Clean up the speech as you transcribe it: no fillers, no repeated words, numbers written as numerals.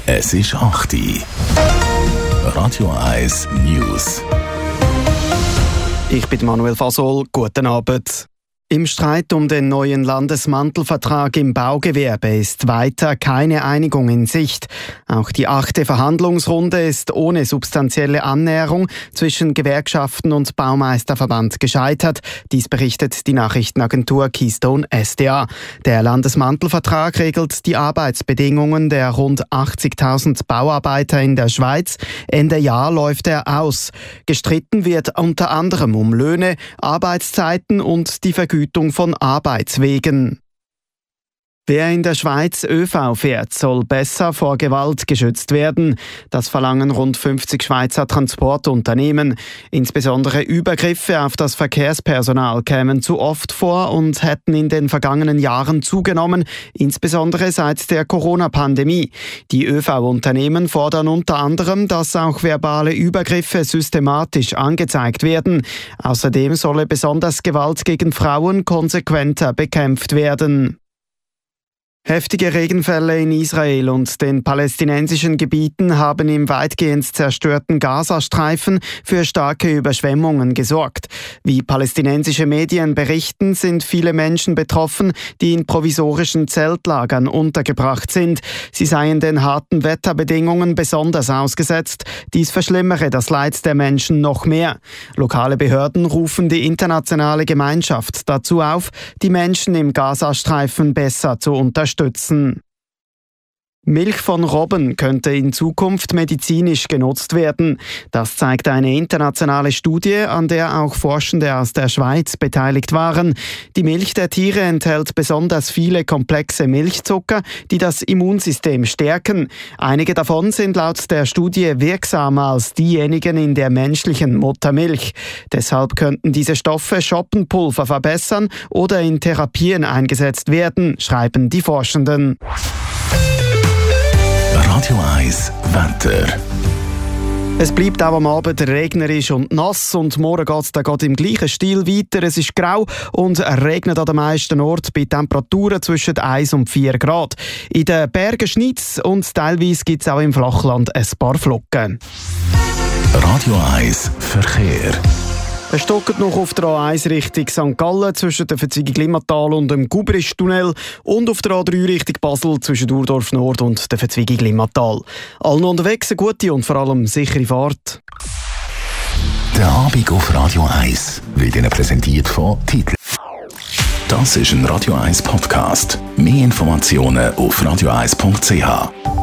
Es ist 8 Uhr. Radio 1 News. Ich bin Manuel Fasol. Guten Abend. Im Streit um den neuen Landesmantelvertrag im Baugewerbe ist weiter keine Einigung in Sicht. Auch die 8. Verhandlungsrunde ist ohne substanzielle Annäherung zwischen Gewerkschaften und Baumeisterverband gescheitert. Dies berichtet die Nachrichtenagentur Keystone SDA. Der Landesmantelvertrag regelt die Arbeitsbedingungen der rund 80.000 Bauarbeiter in der Schweiz. Ende Jahr läuft er aus. Gestritten wird unter anderem um Löhne, Arbeitszeiten und die Vergütung von Arbeitswegen. Wer in der Schweiz ÖV fährt, soll besser vor Gewalt geschützt werden. Das verlangen rund 50 Schweizer Transportunternehmen. Insbesondere Übergriffe auf das Verkehrspersonal kämen zu oft vor und hätten in den vergangenen Jahren zugenommen, insbesondere seit der Corona-Pandemie. Die ÖV-Unternehmen fordern unter anderem, dass auch verbale Übergriffe systematisch angezeigt werden. Außerdem solle besonders Gewalt gegen Frauen konsequenter bekämpft werden. Heftige Regenfälle in Israel und den palästinensischen Gebieten haben im weitgehend zerstörten Gazastreifen für starke Überschwemmungen gesorgt. Wie palästinensische Medien berichten, sind viele Menschen betroffen, die in provisorischen Zeltlagern untergebracht sind. Sie seien den harten Wetterbedingungen besonders ausgesetzt. Dies verschlimmere das Leid der Menschen noch mehr. Lokale Behörden rufen die internationale Gemeinschaft dazu auf, die Menschen im Gazastreifen besser zu unterstützen. Milch von Robben könnte in Zukunft medizinisch genutzt werden. Das zeigt eine internationale Studie, an der auch Forschende aus der Schweiz beteiligt waren. Die Milch der Tiere enthält besonders viele komplexe Milchzucker, die das Immunsystem stärken. Einige davon sind laut der Studie wirksamer als diejenigen in der menschlichen Muttermilch. Deshalb könnten diese Stoffe Schoppenpulver verbessern oder in Therapien eingesetzt werden, schreiben die Forschenden. Radio 1 Wetter. Es bleibt auch am Abend regnerisch und nass und morgen geht es dann im gleichen Stil weiter. Es ist grau und regnet an den meisten Orten bei Temperaturen zwischen 1 und 4 Grad. In den Bergen schneit's und teilweise gibt es auch im Flachland ein paar Flocken. Radio 1 Verkehr. Es stockt noch auf der A1 Richtung St. Gallen zwischen der Verzweigung Limmatal und dem Gubrisch-Tunnel und auf der A3 Richtung Basel zwischen Urdorf Nord und der Verzweigung Limmatal. Allen unterwegs eine gute und vor allem sichere Fahrt. Der Abend auf Radio 1 wird Ihnen präsentiert von Titel. Das ist ein Radio 1 Podcast. Mehr Informationen auf radio1.ch.